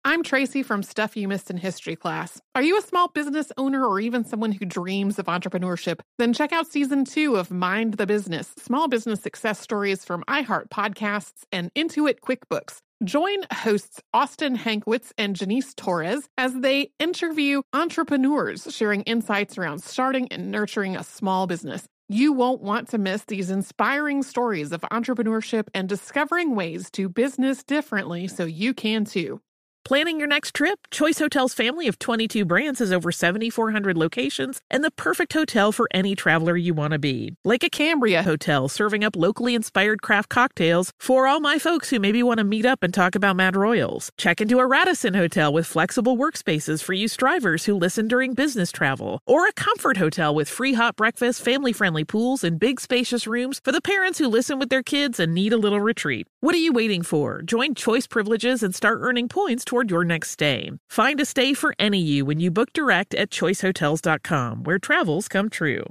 I'm Tracy from Stuff You Missed in History class. Are you a small business owner or even someone who dreams of entrepreneurship? Then check out Season 2 of Mind the Business, Small Business Success Stories from iHeart Podcasts and Intuit QuickBooks. Join hosts Austin Hankwitz and Janice Torres as they interview entrepreneurs sharing insights around starting and nurturing a small business. You won't want to miss these inspiring stories of entrepreneurship and discovering ways to business differently so you can too. Planning your next trip? Choice Hotels' family of 22 brands has over 7,400 locations and the perfect hotel for any traveler you want to be. Like a Cambria Hotel, serving up locally inspired craft cocktails for all my folks who maybe want to meet up and talk about Mad Royals. Check into a Radisson Hotel with flexible workspaces for you strivers who listen during business travel. Or a Comfort Hotel with free hot breakfast, family-friendly pools, and big spacious rooms for the parents who listen with their kids and need a little retreat. What are you waiting for? Join Choice Privileges and start earning points toward your next stay. Find a stay for any you when you book direct at choicehotels.com, where travels come true.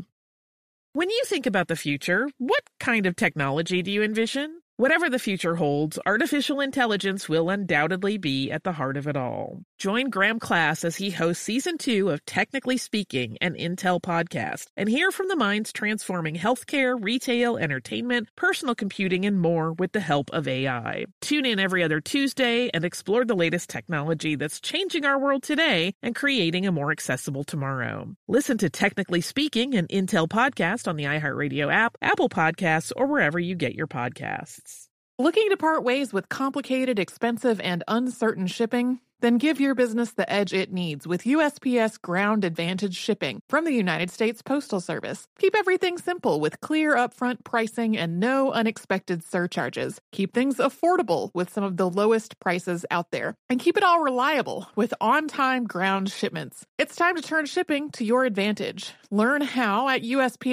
When you think about the future, what kind of technology do you envision? Whatever the future holds, artificial intelligence will undoubtedly be at the heart of it all. Join Graham Class as he hosts Season 2 of Technically Speaking, an Intel podcast, and hear from the minds transforming healthcare, retail, entertainment, personal computing, and more with the help of AI. Tune in every other Tuesday and explore the latest technology that's changing our world today and creating a more accessible tomorrow. Listen to Technically Speaking, an Intel podcast on the iHeartRadio app, Apple Podcasts, or wherever you get your podcasts. Looking to part ways with complicated, expensive, and uncertain shipping? Then give your business the edge it needs with USPS Ground Advantage shipping from the United States Postal Service. Keep everything simple with clear upfront pricing and no unexpected surcharges. Keep things affordable with some of the lowest prices out there. And keep it all reliable with on-time ground shipments. It's time to turn shipping to your advantage. Learn how at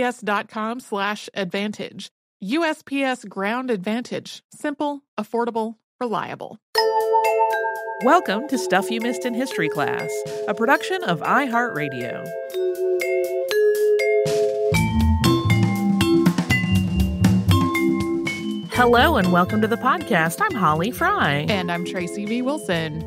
USPS.com/advantage. USPS Ground Advantage. Simple, affordable, reliable. Welcome to Stuff You Missed in History class, a production of iHeartRadio. Hello and welcome to the podcast. I'm Holly Fry. And I'm Tracy V. Wilson.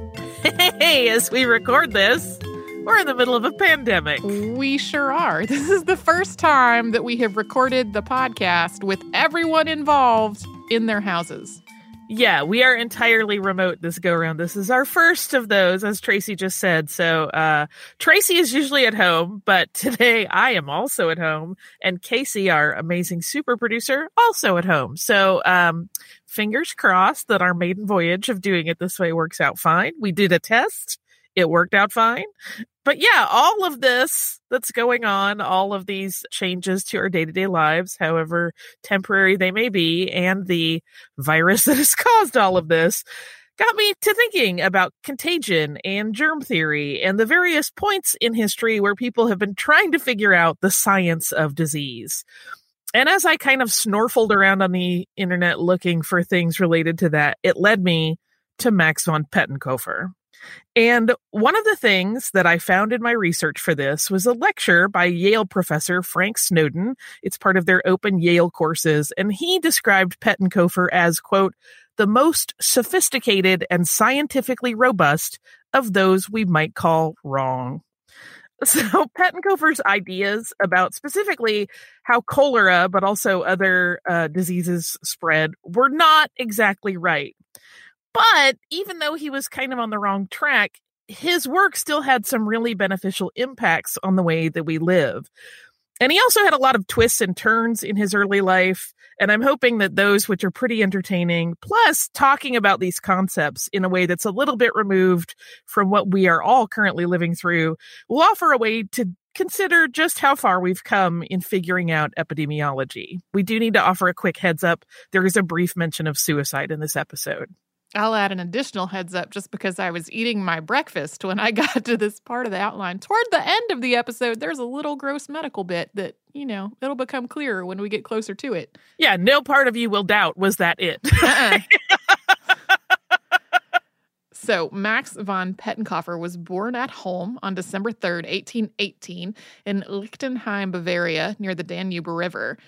Hey, as we record this, we're in the middle of a pandemic. We sure are. This is the first time that we have recorded the podcast with everyone involved in their houses. Yeah, we are entirely remote this go-around. This is our first of those, as Tracy just said. So Tracy is usually at home, but today I am also at home. And Casey, our amazing super producer, also at home. So fingers crossed that our maiden voyage of doing it this way works out fine. We did a test. It worked out fine. But yeah, all of this that's going on, all of these changes to our day-to-day lives, however temporary they may be, and the virus that has caused all of this, got me to thinking about contagion and germ theory and the various points in history where people have been trying to figure out the science of disease. And as I kind of snorkeled around on the internet looking for things related to that, it led me to Max von Pettenkofer. And one of the things that I found in my research for this was a lecture by Yale professor Frank Snowden. It's part of their open Yale courses. And he described Pettenkofer as, quote, the most sophisticated and scientifically robust of those we might call wrong. So Pettenkofer's ideas about specifically how cholera, but also other diseases spread, were not exactly right. But even though he was kind of on the wrong track, his work still had some really beneficial impacts on the way that we live. And he also had a lot of twists and turns in his early life, and I'm hoping that those, which are pretty entertaining, plus talking about these concepts in a way that's a little bit removed from what we are all currently living through, will offer a way to consider just how far we've come in figuring out epidemiology. We do need to offer a quick heads up. There is a brief mention of suicide in this episode. I'll add an additional heads up just because I was eating my breakfast when I got to this part of the outline. Toward the end of the episode, there's a little gross medical bit that, you know, it'll become clearer when we get closer to it. Yeah, no part of you will doubt, was that it? So Max von Pettenkofer was born at home on December 3rd, 1818 in Lichtenheim, Bavaria, near the Danube River.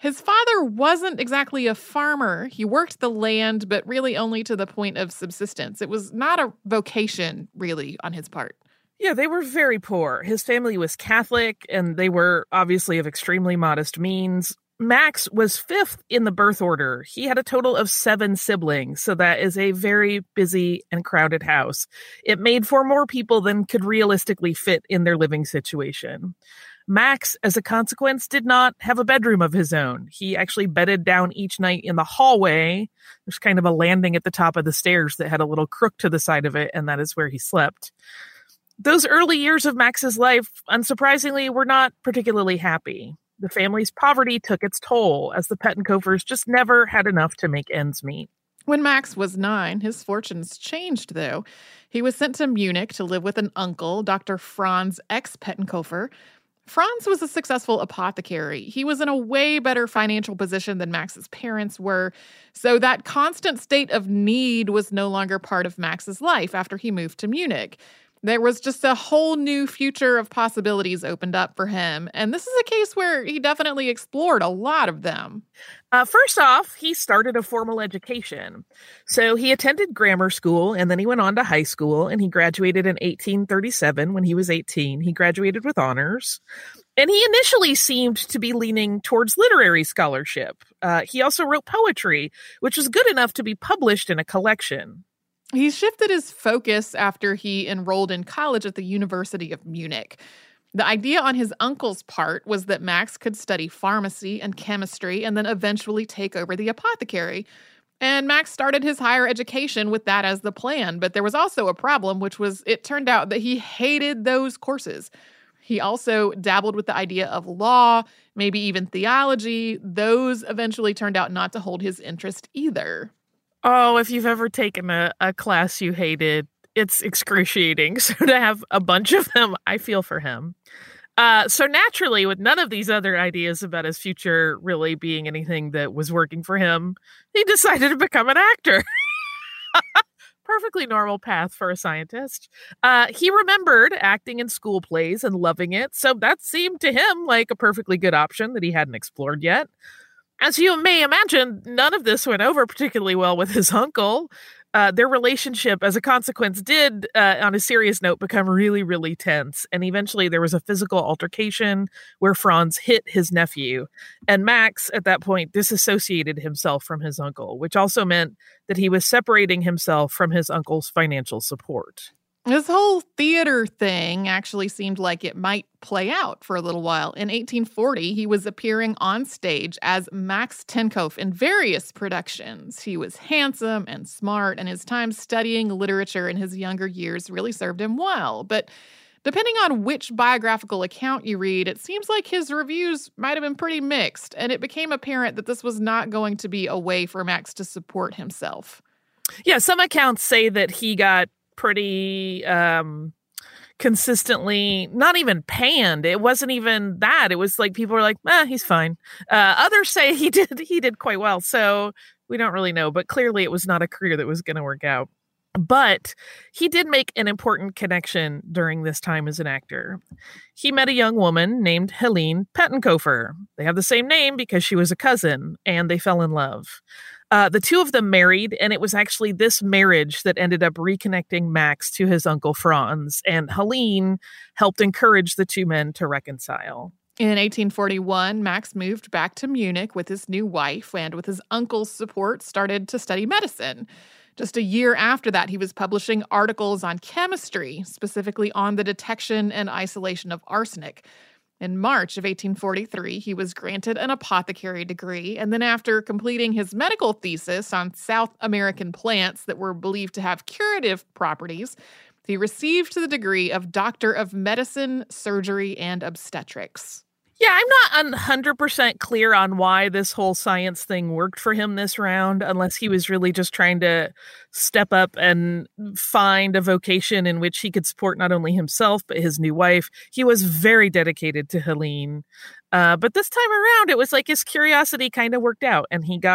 His father wasn't exactly a farmer. He worked the land, but really only to the point of subsistence. It was not a vocation, really, on his part. Yeah, they were very poor. His family was Catholic, and they were obviously of extremely modest means. Max was fifth in the birth order. He had a total of 7 siblings, so that is a very busy and crowded house. It made for more people than could realistically fit in their living situation. Max, as a consequence, did not have a bedroom of his own. He actually bedded down each night in the hallway. There's kind of a landing at the top of the stairs that had a little crook to the side of it, and that is where he slept. Those early years of Max's life, unsurprisingly, were not particularly happy. The family's poverty took its toll, as the Pettenkofers just never had enough to make ends meet. When Max was 9, his fortunes changed, though. He was sent to Munich to live with an uncle, Dr. Franz X. Pettenkofer. Franz was a successful apothecary. He was in a way better financial position than Max's parents were, so that constant state of need was no longer part of Max's life after he moved to Munich. There was just a whole new future of possibilities opened up for him, and this is a case where he definitely explored a lot of them. First off, he started a formal education. So he attended grammar school, and then he went on to high school, and he graduated in 1837 when he was 18. He graduated with honors. And he initially seemed to be leaning towards literary scholarship. He also wrote poetry, which was good enough to be published in a collection. He shifted his focus after he enrolled in college at the University of Munich. The idea on his uncle's part was that Max could study pharmacy and chemistry and then eventually take over the apothecary. And Max started his higher education with that as the plan, but there was also a problem, which was it turned out that he hated those courses. He also dabbled with the idea of law, maybe even theology. Those eventually turned out not to hold his interest either. Oh, if you've ever taken a class you hated, it's excruciating. So to have a bunch of them, I feel for him. So naturally, with none of these other ideas about his future really being anything that was working for him, he decided to become an actor. Perfectly normal path for a scientist. He remembered acting in school plays and loving it, so that seemed to him like a perfectly good option that he hadn't explored yet. As you may imagine, none of this went over particularly well with his uncle. Their relationship, as a consequence, did, on a serious note, become really, really tense. And eventually there was a physical altercation where Franz hit his nephew. And Max, at that point, disassociated himself from his uncle, which also meant that he was separating himself from his uncle's financial support. This whole theater thing actually seemed like it might play out for a little while. In 1840, he was appearing on stage as Max Tenkof in various productions. He was handsome and smart, and his time studying literature in his younger years really served him well. But depending on which biographical account you read, it seems like his reviews might have been pretty mixed, and it became apparent that this was not going to be a way for Max to support himself. Yeah, some accounts say that he got pretty consistently not even panned. It wasn't even that. It was like people were like, he's fine. Others say he did quite well. So we don't really know, but clearly it was not a career that was going to work out. But he did make an important connection during this time as an actor. He met a young woman named Helene Pettenkofer. They have the same name because she was a cousin, and they fell in love. The two of them married, and it was actually this marriage that ended up reconnecting Max to his uncle Franz, and Helene helped encourage the two men to reconcile. In 1841, Max moved back to Munich with his new wife, and with his uncle's support, started to study medicine. Just a year after that, he was publishing articles on chemistry, specifically on the detection and isolation of arsenic. In March of 1843, he was granted an apothecary degree, and then after completing his medical thesis on South American plants that were believed to have curative properties, he received the degree of Doctor of Medicine, Surgery, and Obstetrics. Yeah, I'm not 100% clear on why this whole science thing worked for him this round, unless he was really just trying to step up and find a vocation in which he could support not only himself, but his new wife. He was very dedicated to Helene. But this time around, it was like his curiosity kind of worked out, and he got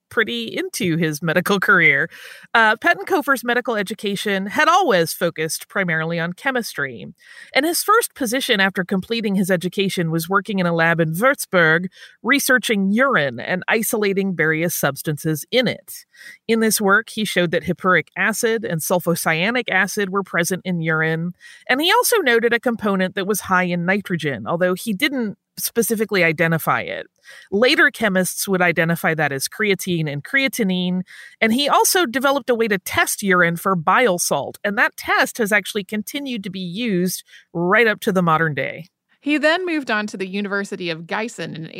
pretty into his medical career. Pettenkofer's medical education had always focused primarily on chemistry, and his first position after completing his education was working in a lab in Würzburg, researching urine and isolating various substances in it. In this work, he showed that hippuric acid and sulfocyanic acid were present in urine, and he also noted a component that was high in nitrogen, although he didn't specifically identify it. Later chemists would identify that as creatine and creatinine, and he also developed a way to test urine for bile salt, and that test has actually continued to be used right up to the modern day. He then moved on to the University of Gießen in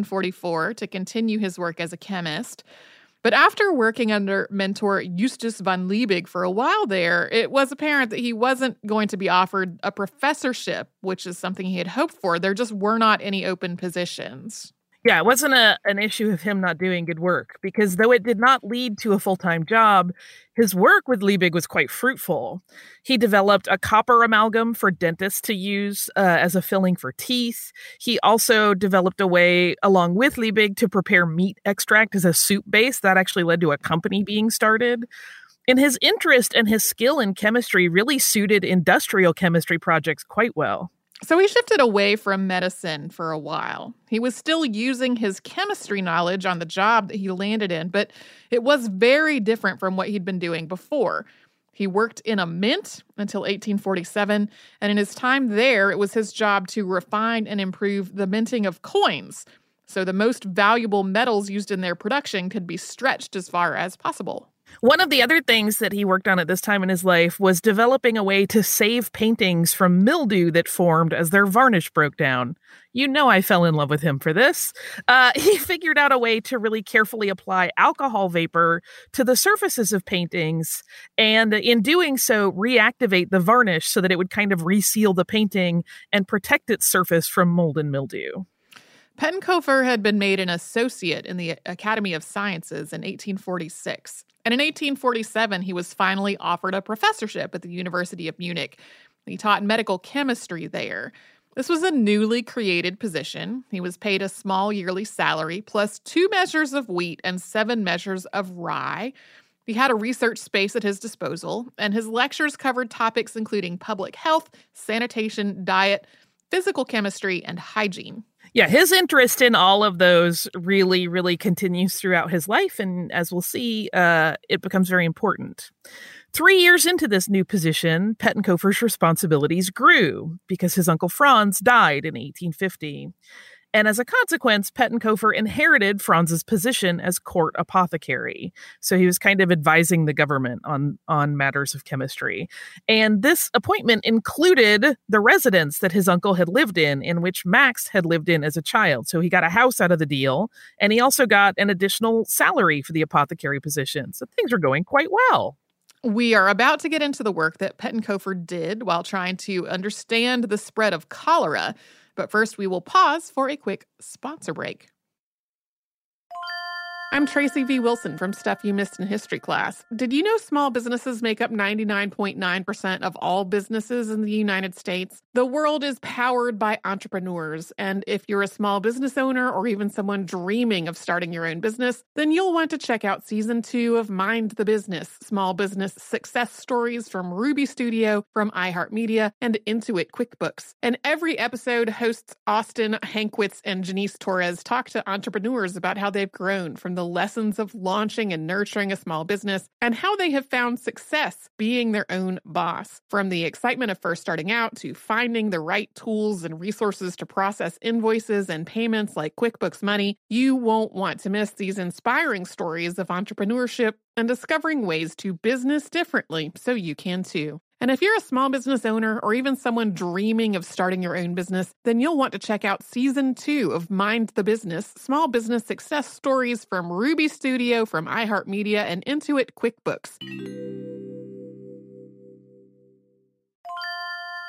1844 to continue his work as a chemist. But after working under mentor Justus von Liebig for a while there, it was apparent that he wasn't going to be offered a professorship, which is something he had hoped for. There just were not any open positions. Yeah, it wasn't an issue of him not doing good work, because though it did not lead to a full-time job, his work with Liebig was quite fruitful. He developed a copper amalgam for dentists to use as a filling for teeth. He also developed a way, along with Liebig, to prepare meat extract as a soup base. That actually led to a company being started. And his interest and his skill in chemistry really suited industrial chemistry projects quite well. So he shifted away from medicine for a while. He was still using his chemistry knowledge on the job that he landed in, but it was very different from what he'd been doing before. He worked in a mint until 1847, and in his time there, it was his job to refine and improve the minting of coins, so the most valuable metals used in their production could be stretched as far as possible. One of the other things that he worked on at this time in his life was developing a way to save paintings from mildew that formed as their varnish broke down. You know I fell in love with him for this. He figured out a way to really carefully apply alcohol vapor to the surfaces of paintings, and in doing so, reactivate the varnish so that it would kind of reseal the painting and protect its surface from mold and mildew. Pettenkofer had been made an associate in the Academy of Sciences in 1846. And in 1847, he was finally offered a professorship at the University of Munich. He taught medical chemistry there. This was a newly created position. He was paid a small yearly salary, plus 2 measures of wheat and 7 measures of rye. He had a research space at his disposal, and his lectures covered topics including public health, sanitation, diet, physical chemistry, and hygiene. Yeah, his interest in all of those really, really continues throughout his life. And as we'll see, it becomes very important. 3 years into this new position, Pettenkofer's responsibilities grew because his uncle Franz died in 1850. And as a consequence, Pettenkofer inherited Franz's position as court apothecary. So he was kind of advising the government on matters of chemistry. And this appointment included the residence that his uncle had lived in which Max had lived in as a child. So he got a house out of the deal, and he also got an additional salary for the apothecary position. So things were going quite well. We are about to get into the work that Pettenkofer did while trying to understand the spread of cholera. But first, we will pause for a quick sponsor break. I'm Tracy V. Wilson from Stuff You Missed in History Class. Did you know small businesses make up 99.9% of all businesses in the United States? The world is powered by entrepreneurs, and if you're a small business owner or even someone dreaming of starting your own business, then you'll want to check out Season 2 of Mind the Business, Small Business Success Stories from Ruby Studio, from iHeartMedia, and Intuit QuickBooks. And every episode, hosts Austin Hankwitz and Janice Torres talk to entrepreneurs about how they've grown from the lessons of launching and nurturing a small business and how they have found success being their own boss. From the excitement of first starting out to finding the right tools and resources to process invoices and payments like QuickBooks Money, you won't want to miss these inspiring stories of entrepreneurship and discovering ways to business differently so you can too. And if you're a small business owner or even someone dreaming of starting your own business, then you'll want to check out Season 2 of Mind the Business, Small Business Success Stories from Ruby Studio, from iHeartMedia, and Intuit QuickBooks.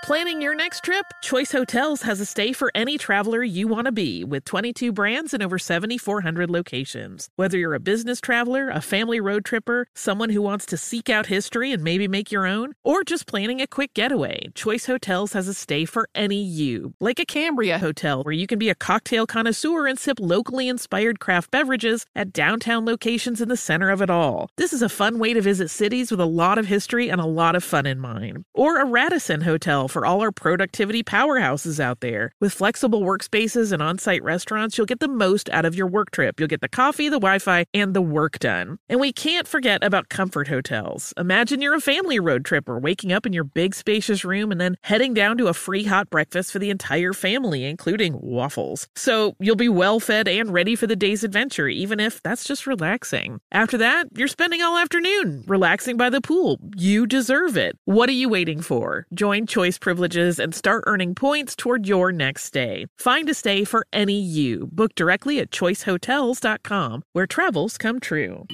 Planning your next trip? Choice Hotels has a stay for any traveler you want to be, with 22 brands and over 7,400 locations. Whether you're a business traveler, a family road tripper, someone who wants to seek out history and maybe make your own, or just planning a quick getaway, Choice Hotels has a stay for any you. Like a Cambria hotel, where you can be a cocktail connoisseur and sip locally inspired craft beverages at downtown locations in the center of it all. This is a fun way to visit cities with a lot of history and a lot of fun in mind. Or a Radisson hotel for all our productivity powerhouses out there. With flexible workspaces and on-site restaurants, you'll get the most out of your work trip. You'll get the coffee, the Wi-Fi, and the work done. And we can't forget about comfort hotels. Imagine you're a family road tripper, waking up in your big spacious room and then heading down to a free hot breakfast for the entire family, including waffles. So you'll be well fed and ready for the day's adventure, even if that's just relaxing. After that, you're spending all afternoon relaxing by the pool. You deserve it. What are you waiting for? Join Choice Privileges and start earning points toward your next stay. Find a stay for any you. Book directly at choicehotels.com, where travels come true.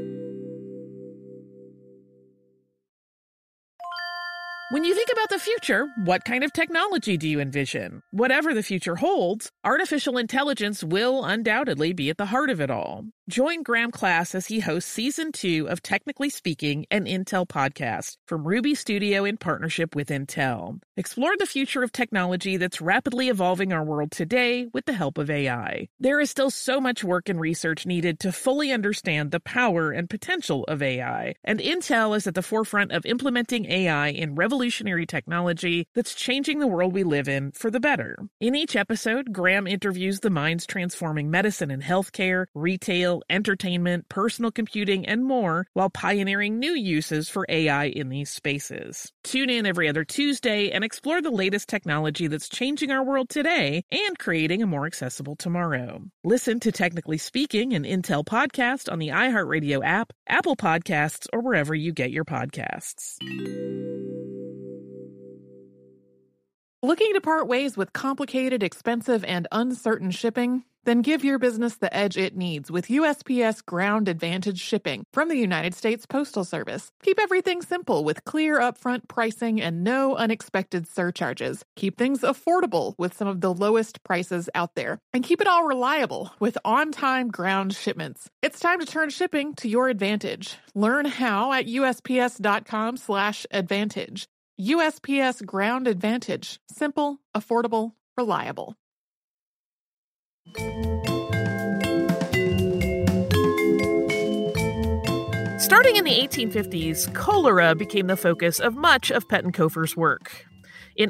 When you think about the future, what kind of technology do you envision? Whatever the future holds, artificial intelligence will undoubtedly be at the heart of it all. Join Graham Class as he hosts Season 2 of Technically Speaking, an Intel podcast from Ruby Studio in partnership with Intel. Explore the future of technology that's rapidly evolving our world today with the help of AI. There is still so much work and research needed to fully understand the power and potential of AI, and Intel is at the forefront of implementing AI in revolutionary technology that's changing the world we live in for the better. In each episode, Graham interviews the minds transforming medicine and healthcare, retail, entertainment, personal computing, and more, while pioneering new uses for AI in these spaces. Tune in every other Tuesday and explore the latest technology that's changing our world today and creating a more accessible tomorrow. Listen to Technically Speaking, an Intel podcast on the iHeartRadio app, Apple Podcasts, or wherever you get your podcasts. Looking to part ways with complicated, expensive, and uncertain shipping? Then give your business the edge it needs with USPS Ground Advantage shipping from the United States Postal Service. Keep everything simple with clear upfront pricing and no unexpected surcharges. Keep things affordable with some of the lowest prices out there. And keep it all reliable with on-time ground shipments. It's time to turn shipping to your advantage. Learn how at USPS.com/advantage. USPS Ground Advantage. Simple, affordable, reliable. Starting in the 1850s, cholera became the focus of much of Pettenkofer's work. In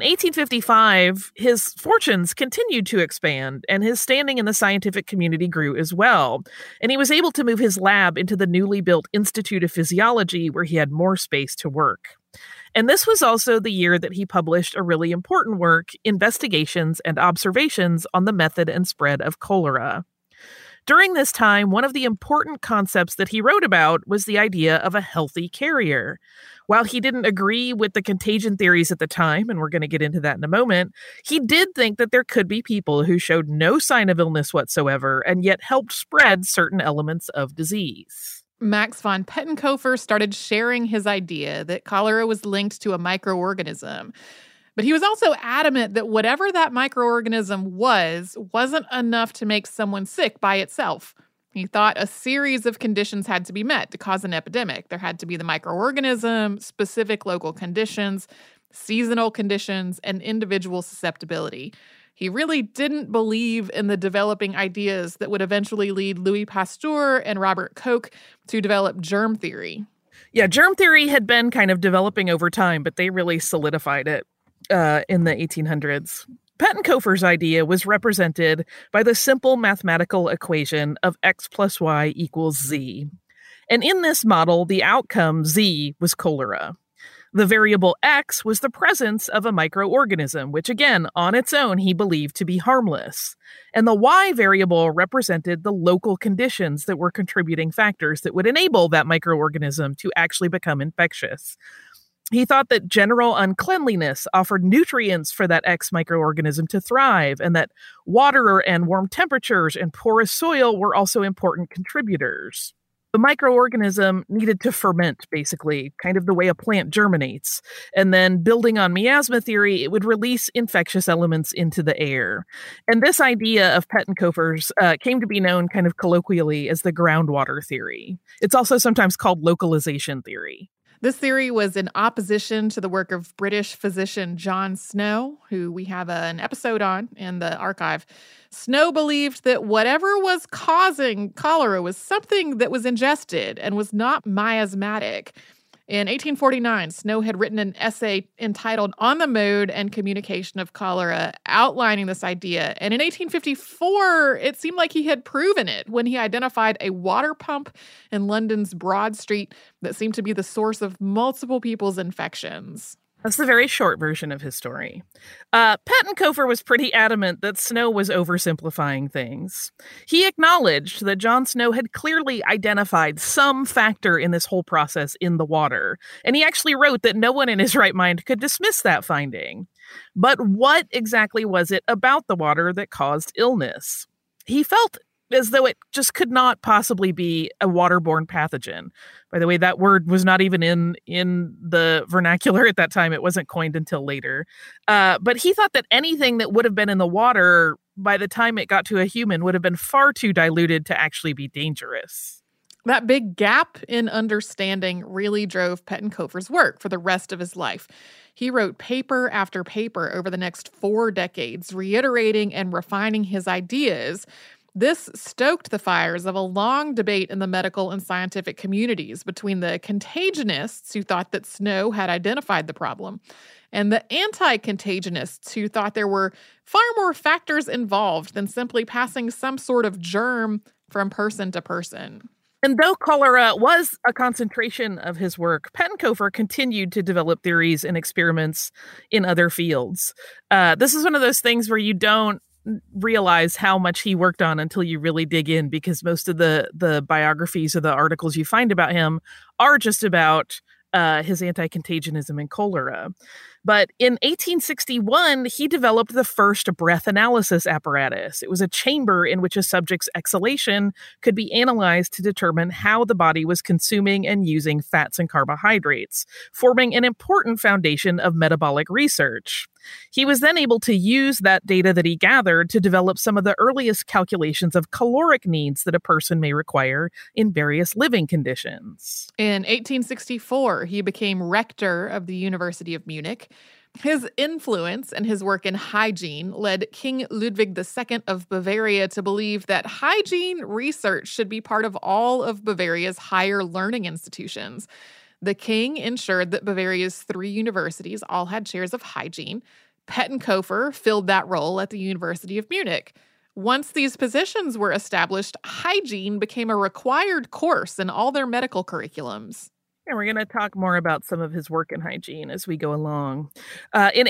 1855, his fortunes continued to expand, and his standing in the scientific community grew as well. And he was able to move his lab into the newly built Institute of Physiology, where he had more space to work. And this was also the year that he published a really important work, Investigations and Observations on the Method and Spread of Cholera. During this time, one of the important concepts that he wrote about was the idea of a healthy carrier. While he didn't agree with the contagion theories at the time, and we're going to get into that in a moment, he did think that there could be people who showed no sign of illness whatsoever and yet helped spread certain elements of disease. Max von Pettenkofer started sharing his idea that cholera was linked to a microorganism. But he was also adamant that whatever that microorganism wasn't enough to make someone sick by itself. He thought a series of conditions had to be met to cause an epidemic. There had to be the microorganism, specific local conditions, seasonal conditions, and individual susceptibility. He really didn't believe in the developing ideas that would eventually lead Louis Pasteur and Robert Koch to develop germ theory. Yeah, germ theory had been kind of developing over time, but they really solidified it in the 1800s. Pettenkofer's idea was represented by the simple mathematical equation of x plus y equals z. And in this model, the outcome, z, was cholera. The variable x was the presence of a microorganism, which again, on its own, he believed to be harmless. And the y variable represented the local conditions that were contributing factors that would enable that microorganism to actually become infectious. He thought that general uncleanliness offered nutrients for that X microorganism to thrive, and that water and warm temperatures and porous soil were also important contributors. The microorganism needed to ferment, basically, kind of the way a plant germinates. And then, building on miasma theory, it would release infectious elements into the air. And this idea of Pettenkofer's came to be known kind of colloquially as the groundwater theory. It's also sometimes called localization theory. This theory was in opposition to the work of British physician John Snow, who we have an episode on in the archive. Snow believed that whatever was causing cholera was something that was ingested and was not miasmatic. In 1849, Snow had written an essay entitled On the Mode and Communication of Cholera, outlining this idea. And in 1854, it seemed like he had proven it when he identified a water pump in London's Broad Street that seemed to be the source of multiple people's infections. That's the very short version of his story. Pettenkofer was pretty adamant that Snow was oversimplifying things. He acknowledged that John Snow had clearly identified some factor in this whole process in the water, and he actually wrote that no one in his right mind could dismiss that finding. But what exactly was it about the water that caused illness? He felt as though it just could not possibly be a waterborne pathogen. By the way, that word was not even in the vernacular at that time. It wasn't coined until later. But he thought that anything that would have been in the water by the time it got to a human would have been far too diluted to actually be dangerous. That big gap in understanding really drove Pettenkofer's work for the rest of his life. He wrote paper after paper over the next 4 decades, reiterating and refining his ideas. This stoked the fires of a long debate in the medical and scientific communities between the contagionists who thought that Snow had identified the problem and the anti-contagionists who thought there were far more factors involved than simply passing some sort of germ from person to person. And though cholera was a concentration of his work, Pettenkofer continued to develop theories and experiments in other fields. This is one of those things where you don't realize how much he worked on until you really dig in, because most of the biographies or the articles you find about him are just about his anti-contagionism and cholera. But in 1861, he developed the first breath analysis apparatus. It was a chamber in which a subject's exhalation could be analyzed to determine how the body was consuming and using fats and carbohydrates, forming an important foundation of metabolic research. He was then able to use that data that he gathered to develop some of the earliest calculations of caloric needs that a person may require in various living conditions. In 1864, he became rector of the University of Munich. His influence and his work in hygiene led King Ludwig II of Bavaria to believe that hygiene research should be part of all of Bavaria's higher learning institutions. The king ensured that Bavaria's 3 universities all had chairs of hygiene. Pettenkofer filled that role at the University of Munich. Once these positions were established, hygiene became a required course in all their medical curriculums. And we're going to talk more about some of his work in hygiene as we go along. In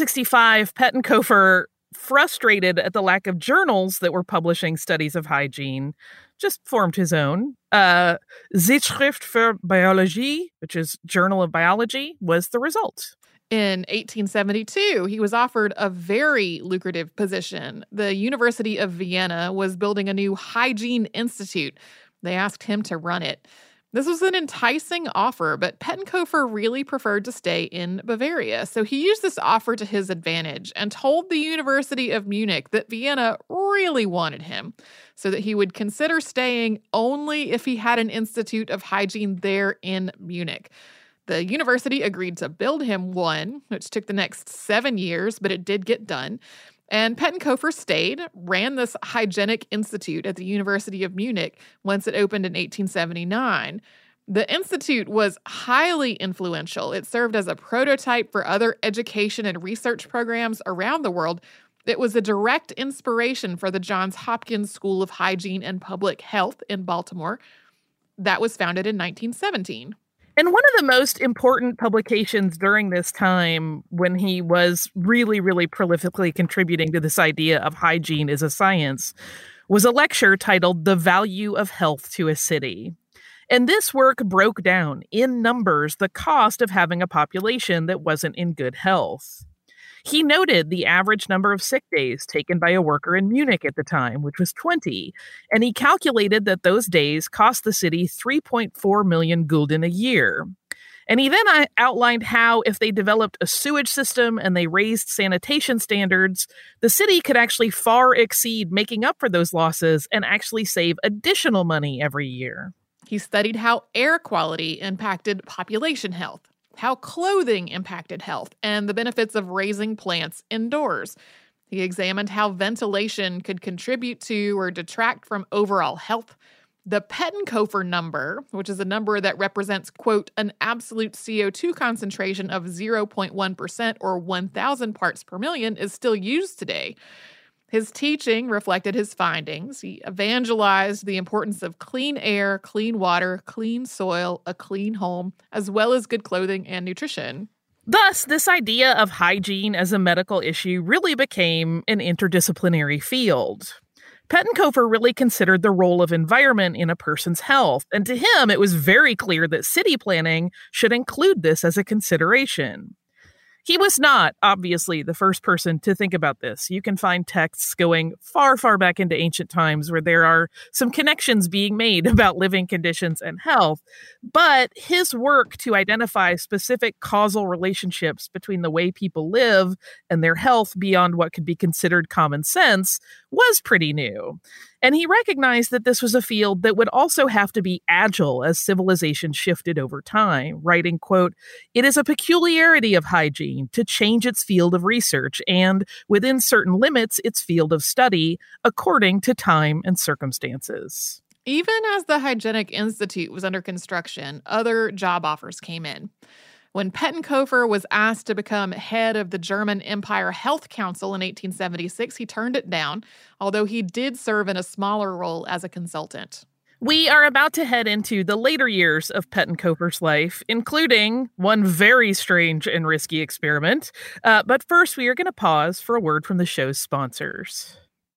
1865, Pettenkofer, frustrated at the lack of journals that were publishing studies of hygiene, just formed his own. Zeitschrift für Biologie, which is Journal of Biology, was the result. In 1872, he was offered a very lucrative position. The University of Vienna was building a new hygiene institute. They asked him to run it. This was an enticing offer, but Pettenkofer really preferred to stay in Bavaria. So he used this offer to his advantage and told the University of Munich that Vienna really wanted him, so that he would consider staying only if he had an institute of hygiene there in Munich. The university agreed to build him one, which took the next 7 years, but it did get done. And Pettenkofer stayed, ran this hygienic institute at the University of Munich once it opened in 1879. The institute was highly influential. It served as a prototype for other education and research programs around the world. It was a direct inspiration for the Johns Hopkins School of Hygiene and Public Health in Baltimore. That was founded in 1917. And one of the most important publications during this time, when he was really, really prolifically contributing to this idea of hygiene as a science, was a lecture titled The Value of Health to a City. And this work broke down in numbers the cost of having a population that wasn't in good health. He noted the average number of sick days taken by a worker in Munich at the time, which was 20, and he calculated that those days cost the city 3.4 million gulden a year. And he then outlined how if they developed a sewage system and they raised sanitation standards, the city could actually far exceed making up for those losses and actually save additional money every year. He studied how air quality impacted population health, how clothing impacted health, and the benefits of raising plants indoors. He examined how ventilation could contribute to or detract from overall health. The Pettenkofer number, which is a number that represents, quote, an absolute CO2 concentration of 0.1% or 1,000 parts per million, is still used today. His teaching reflected his findings. He evangelized the importance of clean air, clean water, clean soil, a clean home, as well as good clothing and nutrition. Thus, this idea of hygiene as a medical issue really became an interdisciplinary field. Pettenkofer really considered the role of environment in a person's health, and to him, it was very clear that city planning should include this as a consideration. He was not, obviously, the first person to think about this. You can find texts going far, far back into ancient times where there are some connections being made about living conditions and health. But his work to identify specific causal relationships between the way people live and their health beyond what could be considered common sense was pretty new. And he recognized that this was a field that would also have to be agile as civilization shifted over time, writing, quote, "It is a peculiarity of hygiene to change its field of research and, within certain limits, its field of study, according to time and circumstances." Even as the Hygienic Institute was under construction, other job offers came in. When Pettenkofer was asked to become head of the German Empire Health Council in 1876, he turned it down, although he did serve in a smaller role as a consultant. We are about to head into the later years of Pettenkofer's life, including one very strange and risky experiment. But first, we are going to pause for a word from the show's sponsors.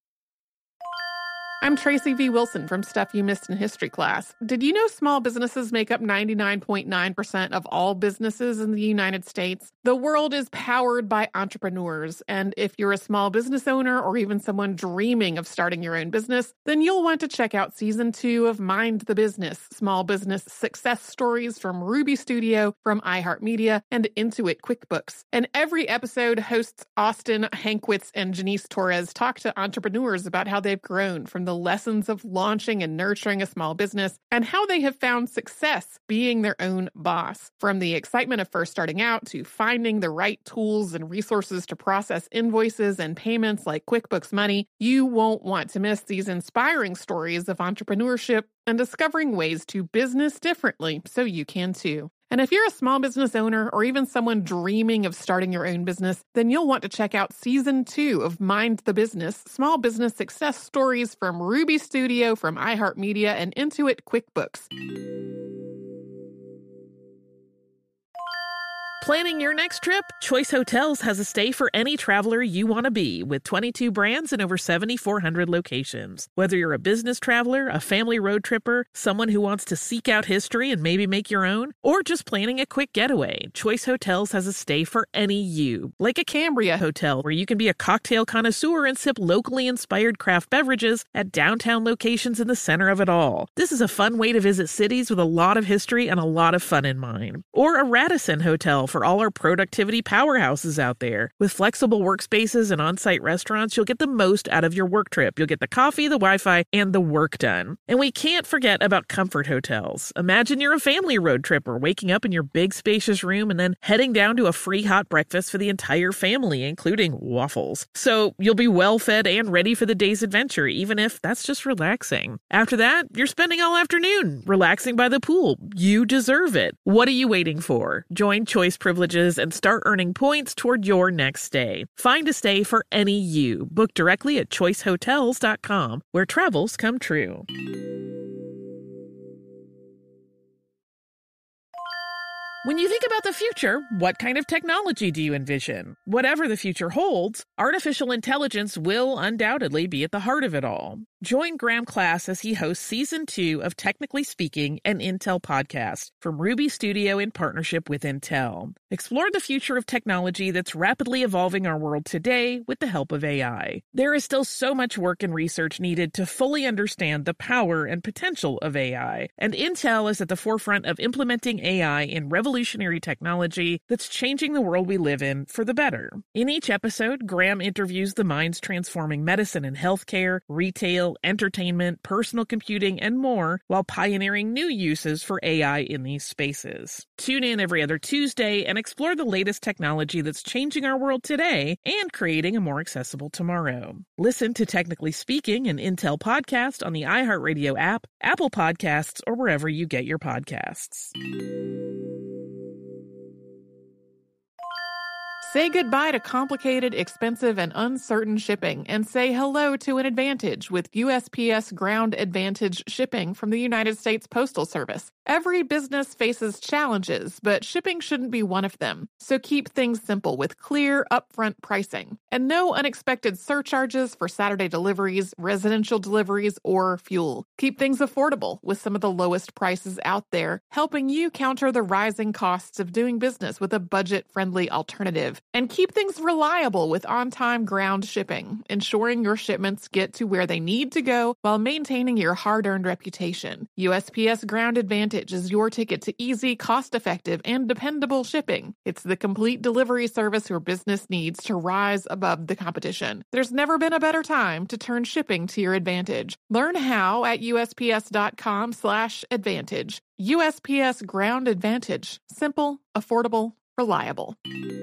I'm Tracy V. Wilson from Stuff You Missed in History Class. Did you know small businesses make up 99.9% of all businesses in the United States? The world is powered by entrepreneurs, and if you're a small business owner or even someone dreaming of starting your own business, then you'll want to check out Season 2 of Mind the Business, small business success stories from Ruby Studio, from iHeartMedia, and Intuit QuickBooks. And every episode, hosts Austin Hankwitz and Janice Torres talk to entrepreneurs about how they've grown from the lessons of launching and nurturing a small business and how they have found success being their own boss. From the excitement of first starting out to finding the right tools and resources to process invoices and payments like QuickBooks Money, you won't want to miss these inspiring stories of entrepreneurship and discovering ways to business differently so you can too. And if you're a small business owner or even someone dreaming of starting your own business, then you'll want to check out Season 2 of Mind the Business, small business success stories from Ruby Studio, from iHeartMedia, and Intuit QuickBooks. Planning your next trip? Choice Hotels has a stay for any traveler you want to be, with 22 brands and over 7,400 locations. Whether you're a business traveler, a family road tripper, someone who wants to seek out history and maybe make your own, or just planning a quick getaway, Choice Hotels has a stay for any you. Like a Cambria Hotel, where you can be a cocktail connoisseur and sip locally inspired craft beverages at downtown locations in the center of it all. This is a fun way to visit cities with a lot of history and a lot of fun in mind. Or a Radisson Hotel for all our productivity powerhouses out there. With flexible workspaces and on-site restaurants, you'll get the most out of your work trip. You'll get the coffee, the Wi-Fi, and the work done. And we can't forget about Comfort Hotels. Imagine you're a family road tripper, waking up in your big spacious room and then heading down to a free hot breakfast for the entire family, including waffles. So you'll be well fed and ready for the day's adventure, even if that's just relaxing. After that, you're spending all afternoon relaxing by the pool. You deserve it. What are you waiting for? Join Choice Privileges and start earning points toward your next stay. Find a stay for any you. Book directly at choicehotels.com, where travels come true. When you think about the future, what kind of technology do you envision? Whatever the future holds, artificial intelligence will undoubtedly be at the heart of it all. Join Graham Class as he hosts Season 2 of Technically Speaking, an Intel podcast from Ruby Studio in partnership with Intel. Explore the future of technology that's rapidly evolving our world today with the help of AI. There is still so much work and research needed to fully understand the power and potential of AI, and Intel is at the forefront of implementing AI in revolutionary technology that's changing the world we live in for the better. In each episode, Graham interviews the minds transforming medicine and healthcare, retail, entertainment, personal computing, and more, while pioneering new uses for AI in these spaces. Tune in every other Tuesday and explore the latest technology that's changing our world today and creating a more accessible tomorrow. Listen to Technically Speaking, an Intel podcast on the iHeartRadio app, Apple Podcasts, or wherever you get your podcasts. Say goodbye to complicated, expensive, and uncertain shipping, and say hello to an advantage with USPS Ground Advantage shipping from the United States Postal Service. Every business faces challenges, but shipping shouldn't be one of them. So keep things simple with clear, upfront pricing. And no unexpected surcharges for Saturday deliveries, residential deliveries, or fuel. Keep things affordable with some of the lowest prices out there, helping you counter the rising costs of doing business with a budget-friendly alternative. And keep things reliable with on-time ground shipping, ensuring your shipments get to where they need to go while maintaining your hard-earned reputation. USPS Ground Advantage is your ticket to easy, cost-effective, and dependable shipping. It's the complete delivery service your business needs to rise above the competition. There's never been a better time to turn shipping to your advantage. Learn how at USPS.com/advantage. USPS Ground Advantage. Simple, affordable, reliable.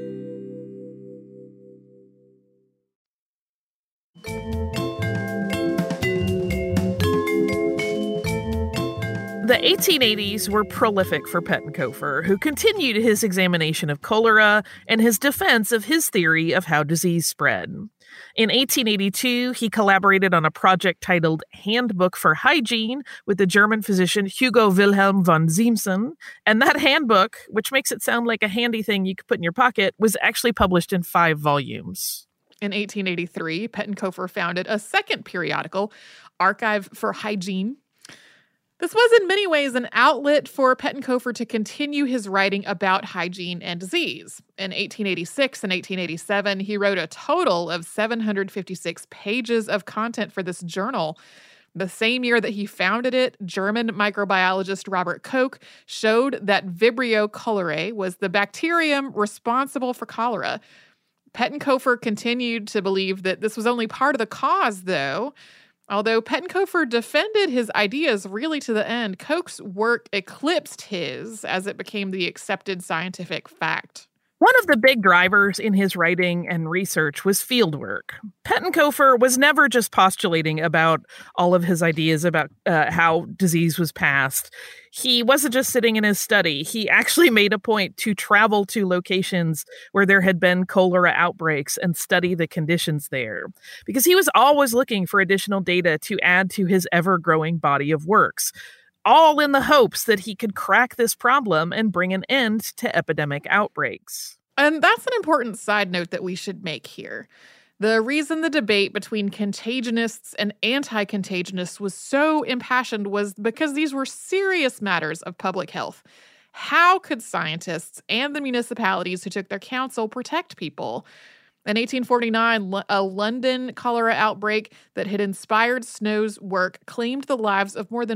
The 1880s were prolific for Pettenkofer, who continued his examination of cholera and his defense of his theory of how disease spread. In 1882, he collaborated on a project titled Handbook for Hygiene with the German physician Hugo Wilhelm von Siemssen, and that handbook, which makes it sound like a handy thing you could put in your pocket, was actually published in 5 volumes. In 1883, Pettenkofer founded a second periodical, Archive for Hygiene. This was in many ways an outlet for Pettenkofer to continue his writing about hygiene and disease. In 1886 and 1887, he wrote a total of 756 pages of content for this journal. The same year that he founded it, German microbiologist Robert Koch showed that Vibrio cholerae was the bacterium responsible for cholera. Pettenkofer continued to believe that this was only part of the cause, though. Although Pettenkofer defended his ideas really to the end, Koch's work eclipsed his as it became the accepted scientific fact. One of the big drivers in his writing and research was fieldwork. Pettenkofer was never just postulating about all of his ideas about how disease was passed. He wasn't just sitting in his study. He actually made a point to travel to locations where there had been cholera outbreaks and study the conditions there, because he was always looking for additional data to add to his ever-growing body of works, all in the hopes that he could crack this problem and bring an end to epidemic outbreaks. And that's an important side note that we should make here. The reason the debate between contagionists and anti-contagionists was so impassioned was because these were serious matters of public health. How could scientists and the municipalities who took their counsel protect people? In 1849, a London cholera outbreak that had inspired Snow's work claimed the lives of more than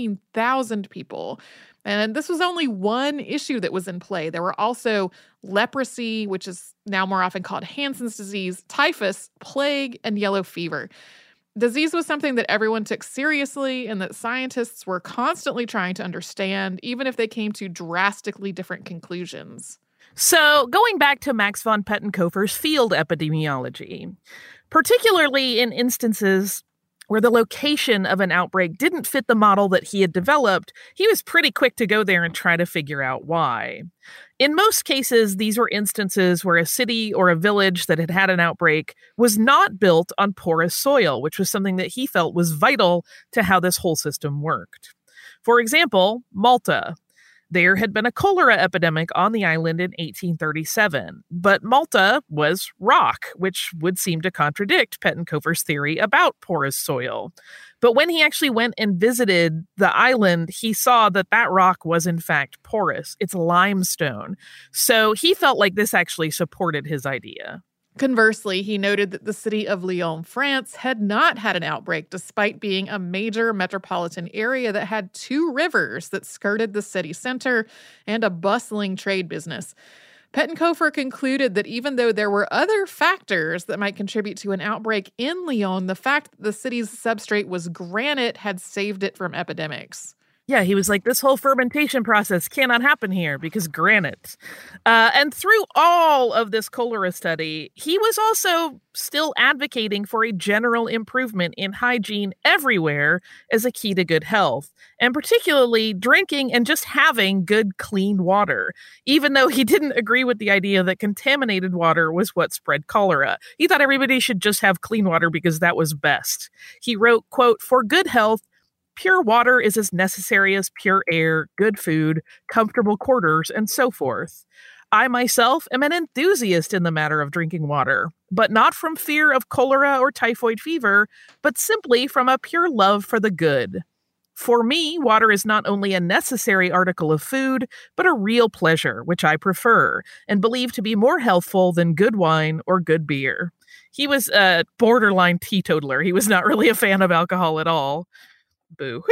14,000 people. And this was only one issue that was in play. There were also leprosy, which is now more often called Hansen's disease, typhus, plague, and yellow fever. Disease was something that everyone took seriously and that scientists were constantly trying to understand, even if they came to drastically different conclusions. So, going back to Max von Pettenkofer's field epidemiology, particularly in instances where the location of an outbreak didn't fit the model that he had developed, he was pretty quick to go there and try to figure out why. In most cases, these were instances where a city or a village that had had an outbreak was not built on porous soil, which was something that he felt was vital to how this whole system worked. For example, Malta. There had been a cholera epidemic on the island in 1837, but Malta was rock, which would seem to contradict Pettenkofer's theory about porous soil. But when he actually went and visited the island, he saw that that rock was in fact porous. It's limestone. So he felt like this actually supported his idea. Conversely, he noted that the city of Lyon, France, had not had an outbreak despite being a major metropolitan area that had 2 rivers that skirted the city center and a bustling trade business. Pettenkofer concluded that even though there were other factors that might contribute to an outbreak in Lyon, the fact that the city's substrate was granite had saved it from epidemics. Yeah, he was like, this whole fermentation process cannot happen here because granite. And through all of this cholera study, he was also still advocating for a general improvement in hygiene everywhere as a key to good health, and particularly drinking and just having good, clean water, even though he didn't agree with the idea that contaminated water was what spread cholera. He thought everybody should just have clean water because that was best. He wrote, quote, "For good health, pure water is as necessary as pure air, good food, comfortable quarters, and so forth. I myself am an enthusiast in the matter of drinking water, but not from fear of cholera or typhoid fever, but simply from a pure love for the good. For me, water is not only a necessary article of food, but a real pleasure, which I prefer, and believe to be more healthful than good wine or good beer." He was a borderline teetotaler. He was not really a fan of alcohol at all. Boo.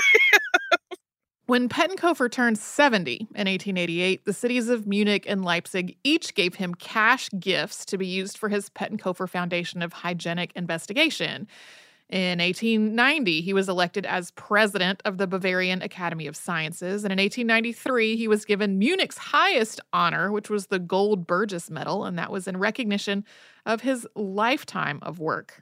When Pettenkofer turned 70 in 1888, the cities of Munich and Leipzig each gave him cash gifts to be used for his Pettenkofer Foundation of Hygienic Investigation. In 1890, he was elected as president of the Bavarian Academy of Sciences, and in 1893, he was given Munich's highest honor, which was the Gold Burgess Medal, and that was in recognition of his lifetime of work.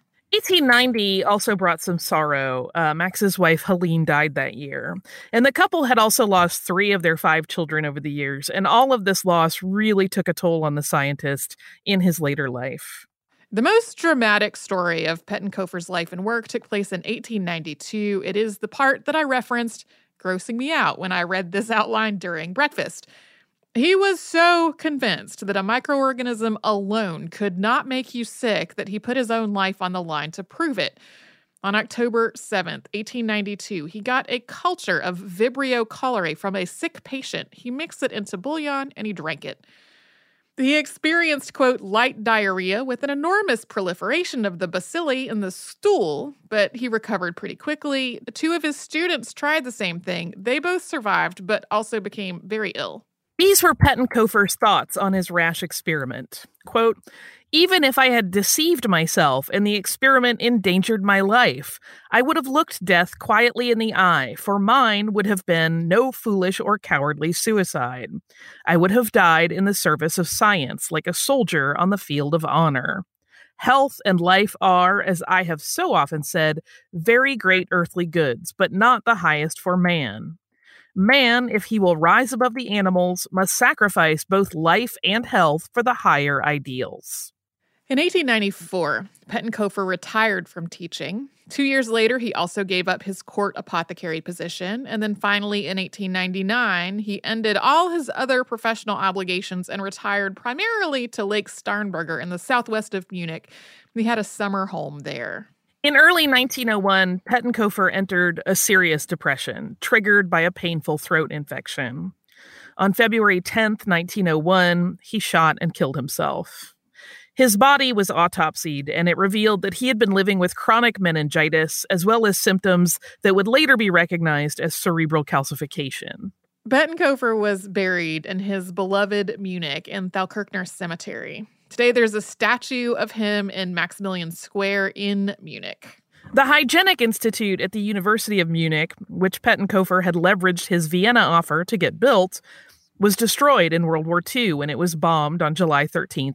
1890 also brought some sorrow. Max's wife, Helene, died that year. And the couple had also lost 3 of their 5 children over the years. And all of this loss really took a toll on the scientist in his later life. The most dramatic story of Pettenkofer's life and work took place in 1892. It is the part that I referenced, grossing me out when I read this outline during breakfast. He was so convinced that a microorganism alone could not make you sick that he put his own life on the line to prove it. On October 7th, 1892, he got a culture of Vibrio cholerae from a sick patient. He mixed it into bouillon and he drank it. He experienced, quote, light diarrhea with an enormous proliferation of the bacilli in the stool, but he recovered pretty quickly. 2 of his students tried the same thing. They both survived, but also became very ill. These were Pettenkofer's thoughts on his rash experiment. Quote, "Even if I had deceived myself and the experiment endangered my life, I would have looked death quietly in the eye, for mine would have been no foolish or cowardly suicide. I would have died in the service of science, like a soldier on the field of honor. Health and life are, as I have so often said, very great earthly goods, but not the highest for man. Man, if he will rise above the animals, must sacrifice both life and health for the higher ideals." In 1894, Pettenkofer retired from teaching. 2 years later, he also gave up his court apothecary position. And then finally, in 1899, he ended all his other professional obligations and retired primarily to Lake Starnberger in the southwest of Munich. He had a summer home there. In early 1901, Pettenkofer entered a serious depression, triggered by a painful throat infection. On February 10th, 1901, he shot and killed himself. His body was autopsied, and it revealed that he had been living with chronic meningitis, as well as symptoms that would later be recognized as cerebral calcification. Pettenkofer was buried in his beloved Munich in Thalkirchner Cemetery. Today, there's a statue of him in Maximilian Square in Munich. The Hygienic Institute at the University of Munich, which Pettenkofer had leveraged his Vienna offer to get built, was destroyed in World War II when it was bombed on July 13,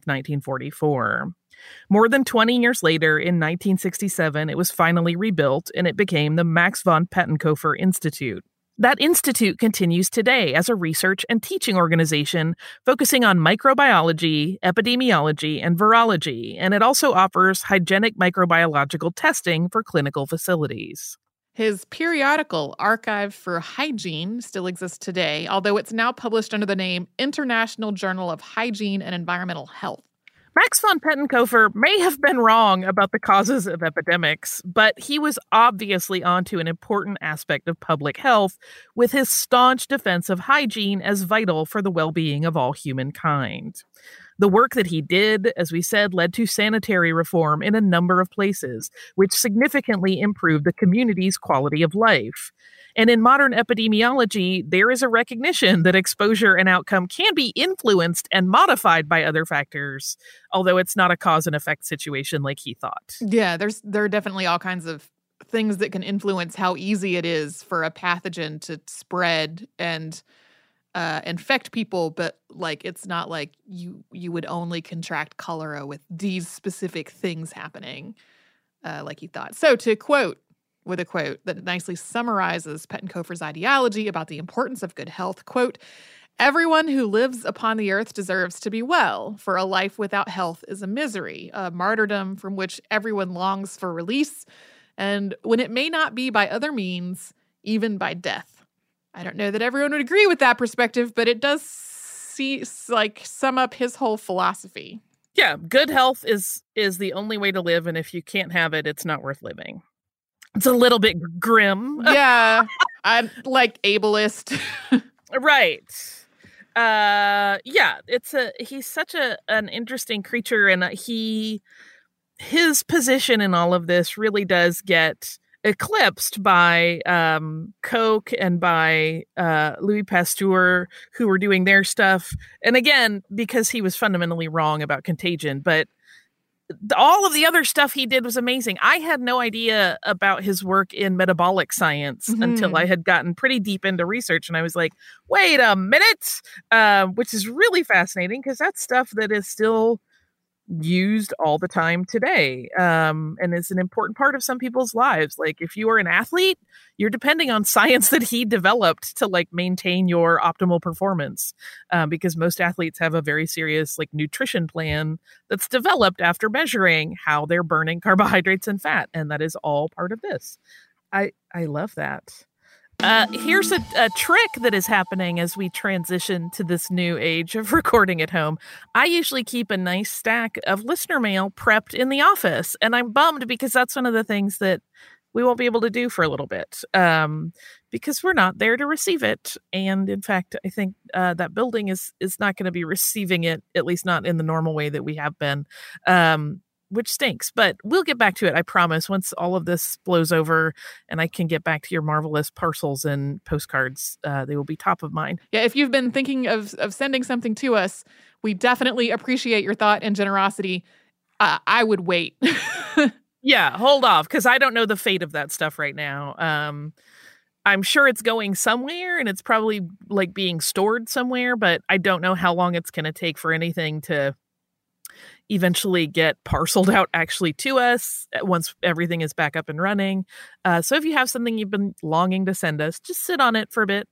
1944. More than 20 years later, in 1967, it was finally rebuilt, and it became the Max von Pettenkofer Institute. That institute continues today as a research and teaching organization focusing on microbiology, epidemiology, and virology, and it also offers hygienic microbiological testing for clinical facilities. His periodical, Archive for Hygiene, still exists today, although it's now published under the name International Journal of Hygiene and Environmental Health. Max von Pettenkofer may have been wrong about the causes of epidemics, but he was obviously onto an important aspect of public health with his staunch defense of hygiene as vital for the well-being of all humankind. The work that he did, as we said, led to sanitary reform in a number of places, which significantly improved the community's quality of life. And in modern epidemiology, there is a recognition that exposure and outcome can be influenced and modified by other factors, although it's not a cause and effect situation like he thought. Yeah, there are definitely all kinds of things that can influence how easy it is for a pathogen to spread and infect people, but like it's not like you would only contract cholera with these specific things happening like he thought. So to quote, with a quote that nicely summarizes Pettenkofer's ideology about the importance of good health, quote, "Everyone who lives upon the earth deserves to be well, for a life without health is a misery, a martyrdom from which everyone longs for release, and when it may not be by other means, even by death." I don't know that everyone would agree with that perspective, but it does sum up his whole philosophy. Yeah, good health is the only way to live, and if you can't have it, it's not worth living. It's a little bit grim. Yeah, I'm like ableist. Right. Yeah, he's such an interesting creature, and his position in all of this really does get eclipsed by Koch and by Louis Pasteur, who were doing their stuff. And again, because he was fundamentally wrong about contagion, but all of the other stuff he did was amazing. I had no idea about his work in metabolic science until I had gotten pretty deep into research. And I was like, wait a minute, which is really fascinating because that's stuff that is still used all the time today. And it's an important part of some people's lives. Like if you are an athlete, you're depending on science that he developed to like maintain your optimal performance. Because most athletes have a very serious like nutrition plan that's developed after measuring how they're burning carbohydrates and fat. And that is all part of this. I love that. Here's a trick that is happening as we transition to this new age of recording at home. I usually keep a nice stack of listener mail prepped in the office, and I'm bummed because that's one of the things that we won't be able to do for a little bit because we're not there to receive it. And in fact, I think that building is not going to be receiving it, at least not in the normal way that we have been. Which stinks, but we'll get back to it, I promise, once all of this blows over and I can get back to your marvelous parcels and postcards. They will be top of mind. Yeah, if you've been thinking of sending something to us, we definitely appreciate your thought and generosity. I would wait. Yeah, hold off, because I don't know the fate of that stuff right now. I'm sure it's going somewhere, and it's probably like being stored somewhere, but I don't know how long it's going to take for anything to eventually get parceled out actually to us once everything is back up and running. So if you have something you've been longing to send us, just sit on it for a bit.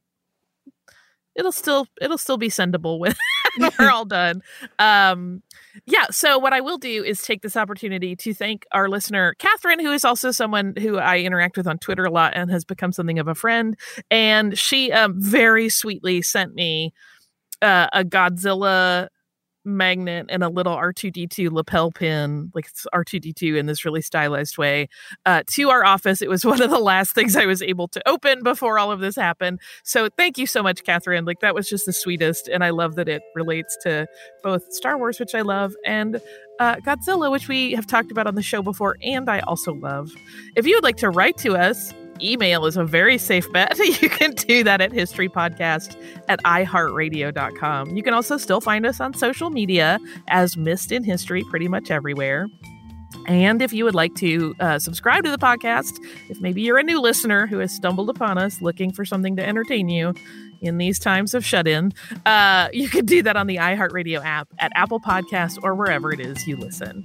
It'll still be sendable when we're all done. Yeah. So what I will do is take this opportunity to thank our listener, Catherine, who is also someone who I interact with on Twitter a lot and has become something of a friend. And she very sweetly sent me a Godzilla magnet and a little R2-D2 lapel pin, like it's R2-D2 in this really stylized way, to our office. It was one of the last things I was able to open before all of this happened. So thank you so much, Catherine. Like that was just the sweetest. And I love that it relates to both Star Wars, which I love, and Godzilla, which we have talked about on the show before, and I also love. If you would like to write to us, email is a very safe bet. You can do that at historypodcast@iheartradio.com. You can also still find us on social media as Missed in History pretty much everywhere. And if you would like to subscribe to the podcast, if maybe you're a new listener who has stumbled upon us looking for something to entertain you in these times of shut-in, you can do that on the iHeartRadio app, at Apple Podcasts, or wherever it is you listen.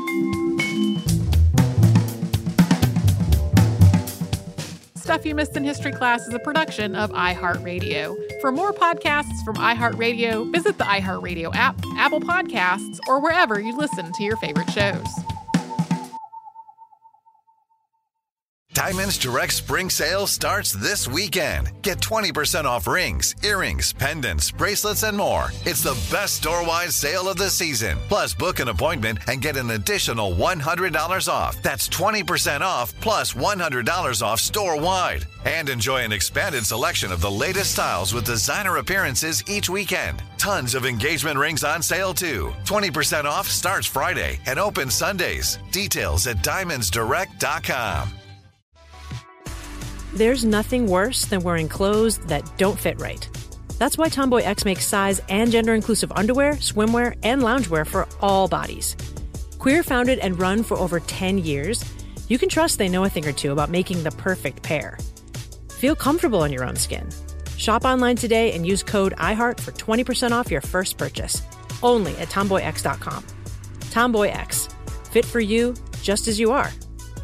Stuff You Missed in History Class is a production of iHeartRadio. For more podcasts from iHeartRadio, visit the iHeartRadio app, Apple Podcasts, or wherever you listen to your favorite shows. Diamonds Direct Spring Sale starts this weekend. Get 20% off rings, earrings, pendants, bracelets, and more. It's the best store-wide sale of the season. Plus, book an appointment and get an additional $100 off. That's 20% off plus $100 off store-wide. And enjoy an expanded selection of the latest styles with designer appearances each weekend. Tons of engagement rings on sale, too. 20% off starts Friday and opens Sundays. Details at diamondsdirect.com. There's nothing worse than wearing clothes that don't fit right. That's why Tomboy X makes size and gender-inclusive underwear, swimwear, and loungewear for all bodies. Queer founded and run for over 10 years, you can trust they know a thing or two about making the perfect pair. Feel comfortable in your own skin. Shop online today and use code IHEART for 20% off your first purchase. Only at TomboyX.com. Tomboy X. Fit for you, just as you are.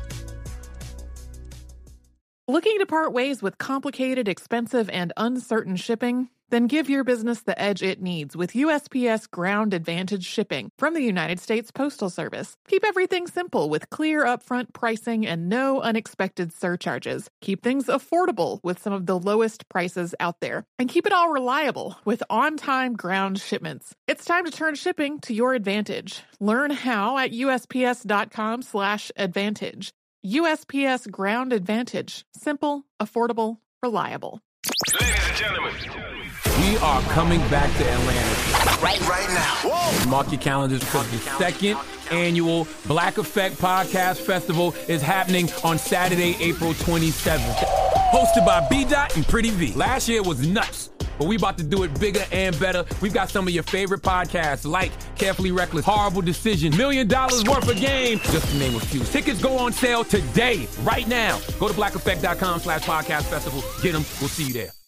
Looking to part ways with complicated, expensive, and uncertain shipping? Then give your business the edge it needs with USPS Ground Advantage shipping from the United States Postal Service. Keep everything simple with clear upfront pricing and no unexpected surcharges. Keep things affordable with some of the lowest prices out there. And keep it all reliable with on-time ground shipments. It's time to turn shipping to your advantage. Learn how at USPS.com/advantage. USPS Ground Advantage. Simple, affordable, reliable. Ladies and gentlemen, we are coming back to Atlanta Right now. Whoa. Mark your calendars because the second annual Black Effect Podcast Festival is happening on Saturday, April 27th. Hosted by B-Dot and Pretty V. Last year was nuts, but we about to do it bigger and better. We've got some of your favorite podcasts like Carefully Reckless, Horrible Decision, $1 Million Worth of Game, just to name a few. Tickets go on sale today, right now. Go to blackeffect.com/podcast festival. Get them. We'll see you there.